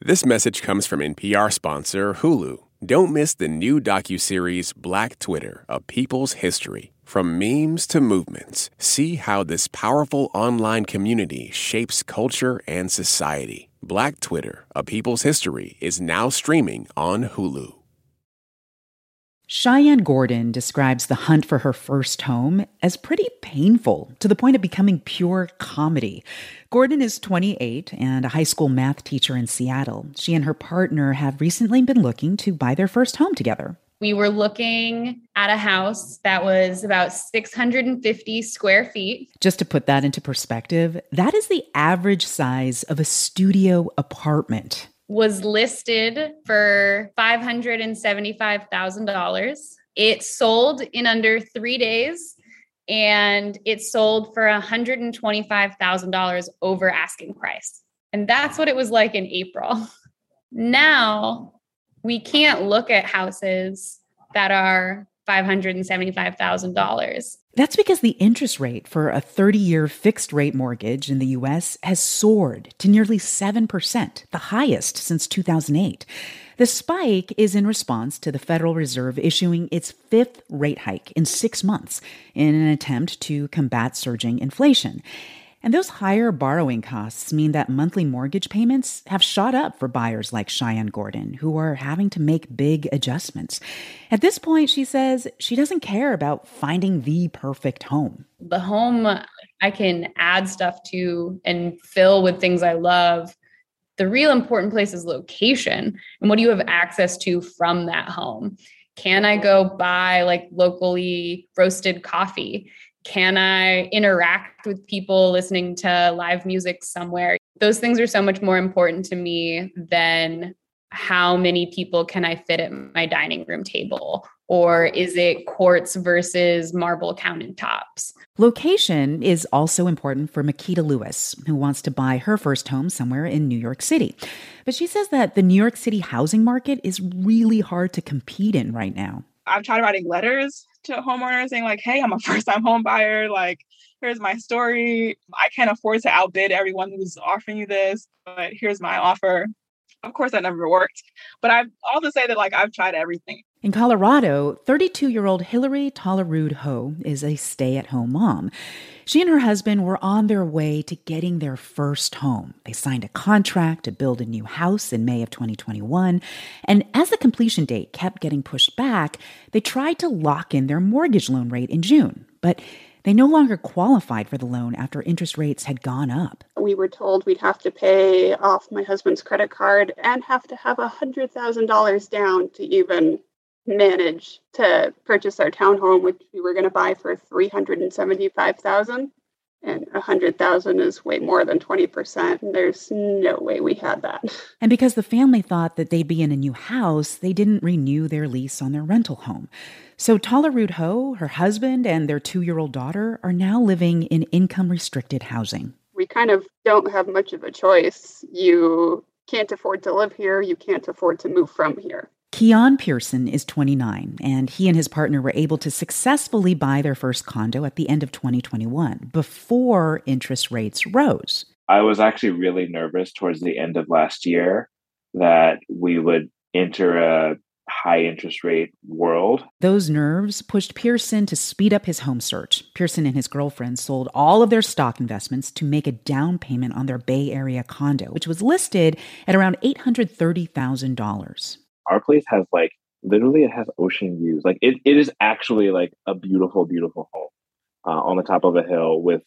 This message comes from NPR sponsor Hulu. Don't miss the new docuseries Black Twitter, A People's History. From memes to movements, see how this powerful online community shapes culture and society. Black Twitter, A People's History is now streaming on Hulu. Cheyenne Gordon describes the hunt for her first home as pretty painful, to the point of becoming pure comedy. Gordon is 28 and a high school math teacher in Seattle. She and her partner have recently been looking to buy their first home together. We were looking at a house that was about 650 square feet. Just to put that into perspective, that is the average size of a studio apartment. Was listed for $575,000. It sold in under 3 days, and it sold for $125,000 over asking price. And that's what it was like in April. Now, we can't look at houses that are $575,000. That's because the interest rate for a 30-year fixed-rate mortgage in the U.S. has soared to nearly 7%, the highest since 2008. The spike is in response to the Federal Reserve issuing its fifth rate hike in 6 months in an attempt to combat surging inflation. And those higher borrowing costs mean that monthly mortgage payments have shot up for buyers like Cheyenne Gordon, who are having to make big adjustments. At this point, she says she doesn't care about finding the perfect home. The home I can add stuff to and fill with things I love. The real important place is location. And what do you have access to from that home? Can I go buy locally roasted coffee? Can I interact with people listening to live music somewhere? Those things are so much more important to me than how many people can I fit at my dining room table? Or is it quartz versus marble countertops? Location is also important for Makita Lewis, who wants to buy her first home somewhere in New York City. But she says that the New York City housing market is really hard to compete in right now. I've tried writing letters to homeowners saying hey, I'm a first-time home buyer. Here's my story. I can't afford to outbid everyone who's offering you this, but here's my offer. Of course, that never worked. But I've also say that I've tried everything. In Colorado, 32-year-old Hillary Tolerud Ho is a stay-at-home mom. She and her husband were on their way to getting their first home. They signed a contract to build a new house in May of 2021. And as the completion date kept getting pushed back, they tried to lock in their mortgage loan rate in June. But they no longer qualified for the loan after interest rates had gone up. We were told we'd have to pay off my husband's credit card and have to have $100,000 down to even manage to purchase our townhome, which we were going to buy for $375,000, and $100,000 is way more than 20%. And there's no way we had that. And because the family thought that they'd be in a new house, they didn't renew their lease on their rental home. So Tolerud Ho, her husband, and their 2-year-old daughter are now living in income-restricted housing. We kind of don't have much of a choice. You can't afford to live here. You can't afford to move from here. Keon Pearson is 29, and he and his partner were able to successfully buy their first condo at the end of 2021, before interest rates rose. I was actually really nervous towards the end of last year that we would enter a high interest rate world. Those nerves pushed Pearson to speed up his home search. Pearson and his girlfriend sold all of their stock investments to make a down payment on their Bay Area condo, which was listed at around $830,000. Our place has literally it has ocean views. It is actually a beautiful, beautiful home on the top of a hill with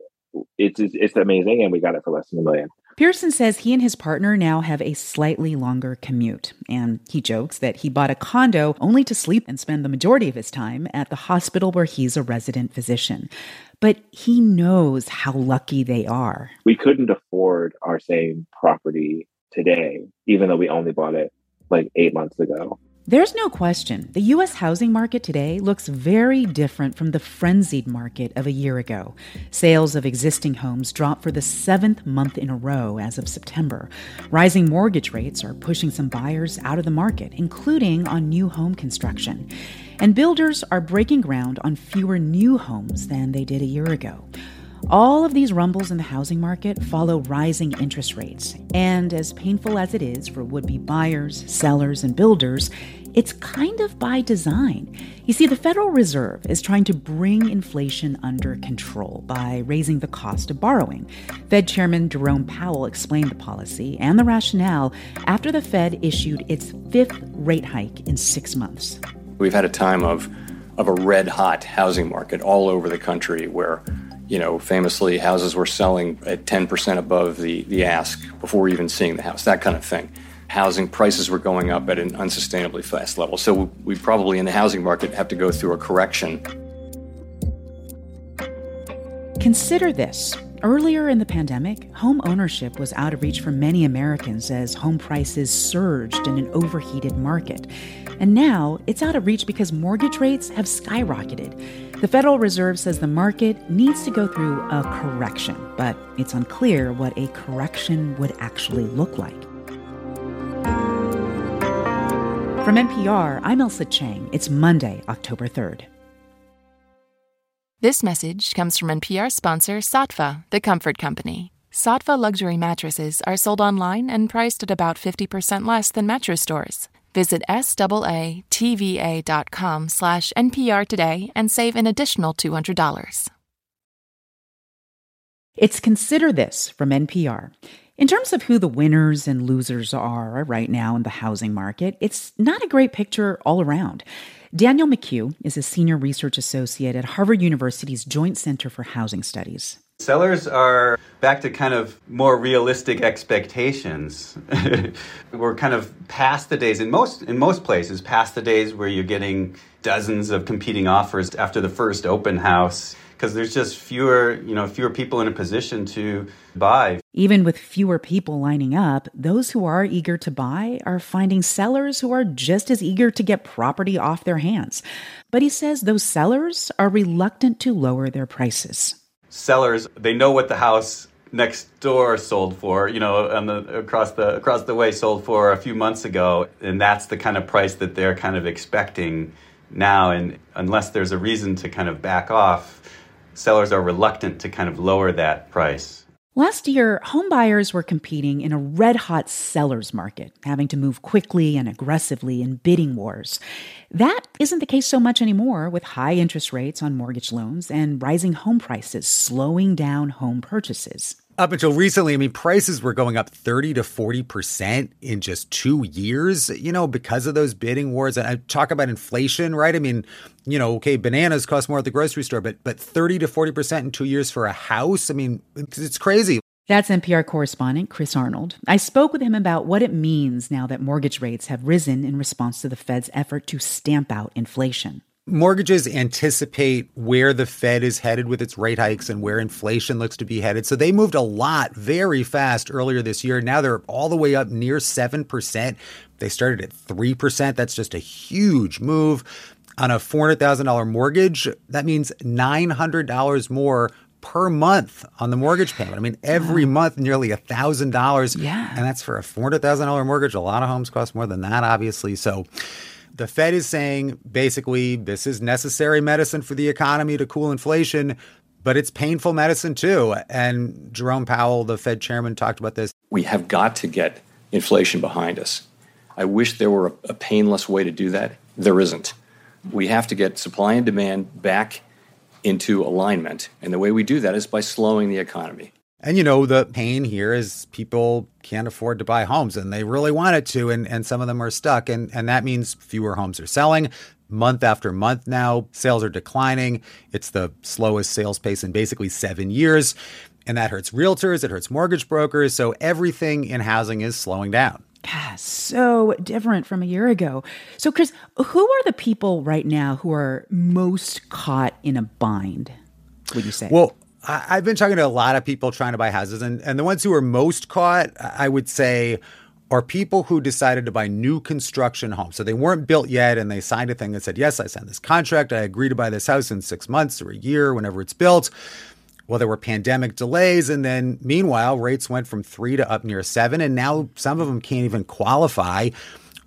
it's amazing. And we got it for less than $1 million. Pearson says he and his partner now have a slightly longer commute. And he jokes that he bought a condo only to sleep and spend the majority of his time at the hospital where he's a resident physician. But he knows how lucky they are. We couldn't afford our same property today, even though we only bought it 8 months ago. There's no question. The U.S. housing market today looks very different from the frenzied market of a year ago. Sales of existing homes dropped for the 7th month in a row as of September. Rising mortgage rates are pushing some buyers out of the market, including on new home construction. And builders are breaking ground on fewer new homes than they did a year ago. All of these rumbles in the housing market follow rising interest rates. And as painful as it is for would-be buyers, sellers, and builders, it's kind of by design. You see, the Federal Reserve is trying to bring inflation under control by raising the cost of borrowing. Fed Chairman Jerome Powell explained the policy and the rationale after the Fed issued its 5th rate hike in 6 months. We've had a time of a red-hot housing market all over the country where, famously houses were selling at 10% above the ask before even seeing the house, that kind of thing. Housing prices were going up at an unsustainably fast level. So we probably in the housing market have to go through a correction. Consider this. Earlier in the pandemic, home ownership was out of reach for many Americans as home prices surged in an overheated market. And now it's out of reach because mortgage rates have skyrocketed. The Federal Reserve says the market needs to go through a correction, but it's unclear what a correction would actually look like. From NPR, I'm Ailsa Chang. It's Monday, October 3rd. This message comes from NPR sponsor Saatva, the Comfort Company. Saatva luxury mattresses are sold online and priced at about 50% less than mattress stores. Visit SAATVA.com/NPR today and save an additional $200. It's Consider This from NPR. In terms of who the winners and losers are right now in the housing market, it's not a great picture all around. Daniel McHugh is a senior research associate at Harvard University's Joint Center for Housing Studies. Sellers are back to kind of more realistic expectations. We're kind of past the days, in most places, past the days where you're getting dozens of competing offers after the first open house, because there's just fewer people in a position to buy. Even with fewer people lining up, those who are eager to buy are finding sellers who are just as eager to get property off their hands. But he says those sellers are reluctant to lower their prices. Sellers, they know what the house next door sold for, across the way sold for a few months ago, and that's the kind of price that they're kind of expecting now. And unless there's a reason to kind of back off, sellers are reluctant to kind of lower that price. Last year, home buyers were competing in a red-hot seller's market, having to move quickly and aggressively in bidding wars. That isn't the case so much anymore, with high interest rates on mortgage loans and rising home prices slowing down home purchases. Up until recently, prices were going up 30 to 40% in just 2 years, because of those bidding wars. And I talk about inflation, right? Bananas cost more at the grocery store, but 30 to 40% in 2 years for a house? It's crazy. That's NPR correspondent Chris Arnold. I spoke with him about what it means now that mortgage rates have risen in response to the Fed's effort to stamp out inflation. Mortgages anticipate where the Fed is headed with its rate hikes and where inflation looks to be headed. So they moved a lot very fast earlier this year. Now they're all the way up near 7%. They started at 3%. That's just a huge move. On a $400,000 mortgage, that means $900 more per month on the mortgage payment. Every month, nearly $1,000. Yeah. And that's for a $400,000 mortgage. A lot of homes cost more than that, obviously. So the Fed is saying, basically, this is necessary medicine for the economy to cool inflation, but it's painful medicine too. And Jerome Powell, the Fed chairman, talked about this. We have got to get inflation behind us. I wish there were a painless way to do that. There isn't. We have to get supply and demand back into alignment. And the way we do that is by slowing the economy. And, the pain here is people can't afford to buy homes and they really wanted to. And some of them are stuck. And that means fewer homes are selling. Month after month now, sales are declining. It's the slowest sales pace in basically 7 years. And that hurts realtors. It hurts mortgage brokers. So everything in housing is slowing down. Yeah, so different from a year ago. So, Chris, who are the people right now who are most caught in a bind, would you say? Well, I've been talking to a lot of people trying to buy houses, and the ones who are most caught, I would say, are people who decided to buy new construction homes. So they weren't built yet, and they signed a thing that said, yes, I signed this contract. I agree to buy this house in 6 months or a year, whenever it's built. Well, there were pandemic delays, and then meanwhile, rates went from 3 to up near 7, and now some of them can't even qualify.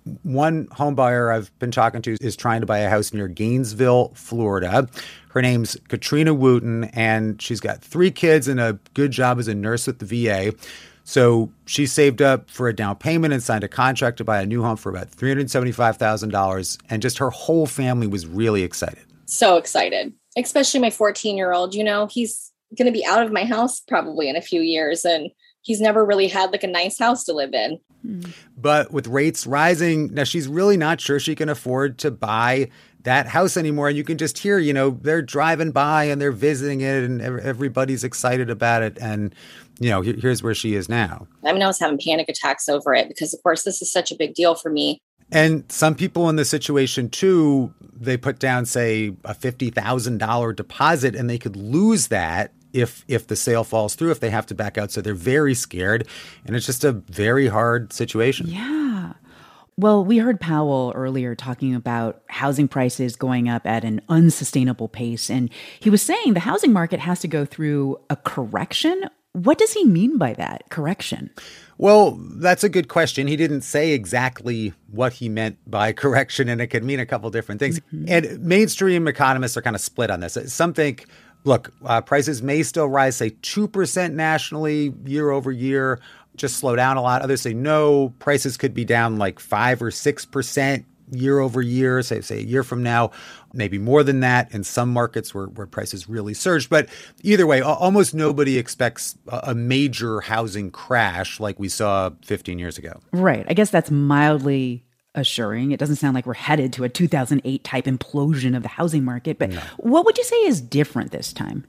One home buyer I've been talking to is trying to buy a house near Gainesville, Florida. Her name's Katrina Wooten, and she's got 3 kids and a good job as a nurse with the VA. So she saved up for a down payment and signed a contract to buy a new home for about $375,000. And just her whole family was really excited. So excited, especially my 14-year-old. You know, he's going to be out of my house probably in a few years. And he's never really had like a nice house to live in. But with rates rising, now she's really not sure she can afford to buy that house anymore. And you can just hear, you know, they're driving by and they're visiting it and everybody's excited about it. And, you know, here's where she is now. I mean, I was having panic attacks over it because, of course, this is such a big deal for me. And some people in the situation, too, they put down, say, a $50,000 deposit and they could lose that if the sale falls through, if they have to back out. So they're very scared. And it's just a very hard situation. Yeah. Well, we heard Powell earlier talking about housing prices going up at an unsustainable pace. And he was saying the housing market has to go through a correction. What does he mean by that, correction? Well, that's a good question. He didn't say exactly what he meant by correction, and it could mean a couple different things. Mm-hmm. And mainstream economists are kind of split on this. Some think, look, prices may still rise, say, 2% nationally year over year, just slow down a lot. Others say, no, prices could be down like 5 or 6% year over year, say a year from now, maybe more than that in some markets where prices really surge. But either way, almost nobody expects a major housing crash like we saw 15 years ago. Right. I guess that's mildly assuring. It doesn't sound like we're headed to a 2008 type implosion of the housing market. But What would you say is different this time?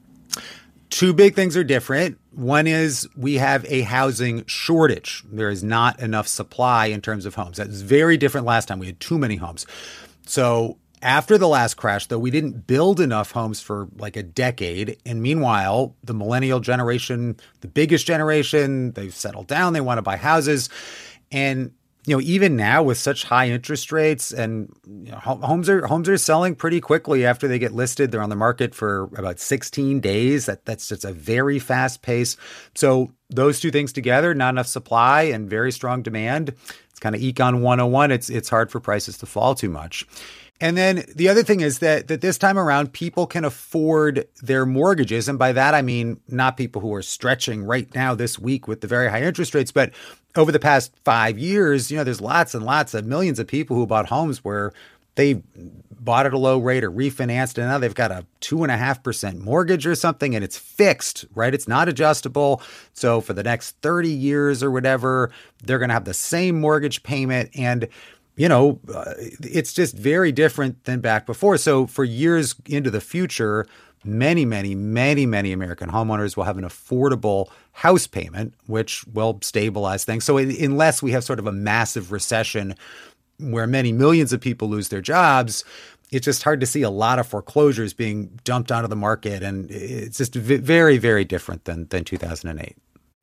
2 big things are different. One is we have a housing shortage. There is not enough supply in terms of homes. That was very different last time. We had too many homes. So after the last crash, though, we didn't build enough homes for like a decade. And meanwhile, the millennial generation, the biggest generation, they've settled down. They want to buy houses. And you know, even now with such high interest rates and homes are selling pretty quickly after they get listed. They're on the market for about 16 days. That's just a very fast pace. So those 2 things together, not enough supply and very strong demand. It's kind of Econ 101. It's hard for prices to fall too much. And then the other thing is that this time around, people can afford their mortgages. And by that, I mean, not people who are stretching right now this week with the very high interest rates, but over the past 5 years, you know, there's lots and lots of millions of people who bought homes where they bought at a low rate or refinanced, and now they've got a 2.5% mortgage or something, and it's fixed, right? It's not adjustable. So for the next 30 years or whatever, they're going to have the same mortgage payment. And you know, it's just very different than back before. So for years into the future, many American homeowners will have an affordable house payment, which will stabilize things. So unless we have sort of a massive recession where many millions of people lose their jobs, it's just hard to see a lot of foreclosures being dumped onto the market. And it's just very, very different than 2008.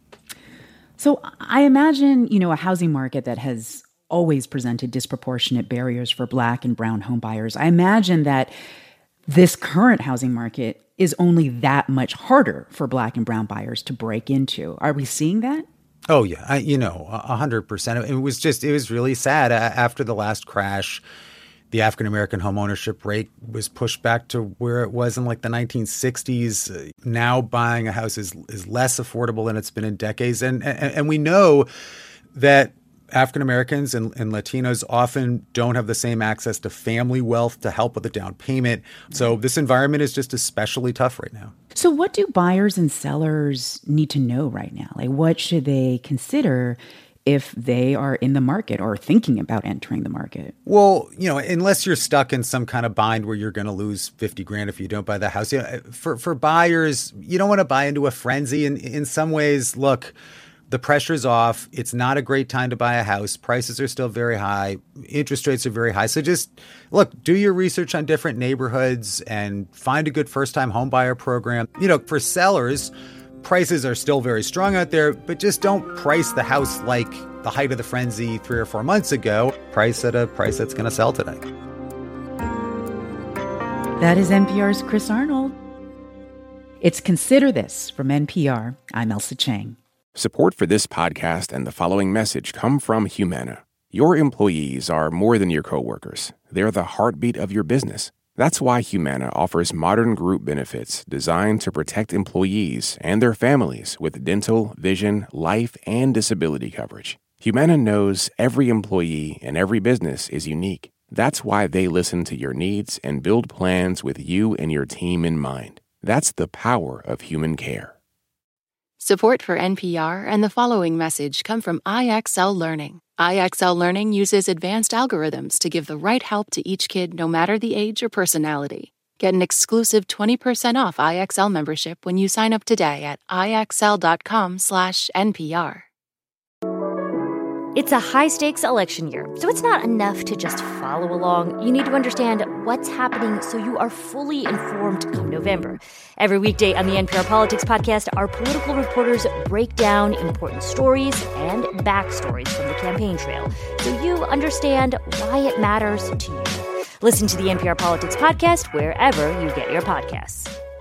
So I imagine, you know, a housing market that has always presented disproportionate barriers for Black and brown home buyers. I imagine that this current housing market is only that much harder for Black and brown buyers to break into. Are we seeing that? Oh, yeah. 100%. It was really sad. After the last crash, the African-American home ownership rate was pushed back to where it was in like the 1960s. Now buying a house is less affordable than it's been in decades. And we know that African Americans and Latinos often don't have the same access to family wealth to help with a down payment. So this environment is just especially tough right now. So what do buyers and sellers need to know right now? Like, what should they consider if they are in the market or thinking about entering the market? Well, you know, unless you're stuck in some kind of bind where you're going to lose $50,000 if you don't buy the house. You know, for buyers, you don't want to buy into a frenzy. And in some ways, look, the pressure's off. It's not a great time to buy a house. Prices are still very high. Interest rates are very high. So just look, do your research on different neighborhoods and find a good first-time home buyer program. You know, for sellers, prices are still very strong out there, but just don't price the house like the height of the frenzy 3 or 4 months ago. Price at a price that's going to sell today. That is NPR's Chris Arnold. It's Consider This from NPR. I'm Ailsa Chang. Support for this podcast and the following message come from Humana. Your employees are more than your coworkers. They're the heartbeat of your business. That's why Humana offers modern group benefits designed to protect employees and their families with dental, vision, life, and disability coverage. Humana knows every employee and every business is unique. That's why they listen to your needs and build plans with you and your team in mind. That's the power of human care. Support for NPR and the following message come from IXL Learning. IXL Learning uses advanced algorithms to give the right help to each kid no matter the age or personality. Get an exclusive 20% off IXL membership when you sign up today at IXL.com/NPR. It's a high-stakes election year, so it's not enough to just follow along. You need to understand what's happening so you are fully informed come November. Every weekday on the NPR Politics Podcast, our political reporters break down important stories and backstories from the campaign trail so you understand why it matters to you. Listen to the NPR Politics Podcast wherever you get your podcasts.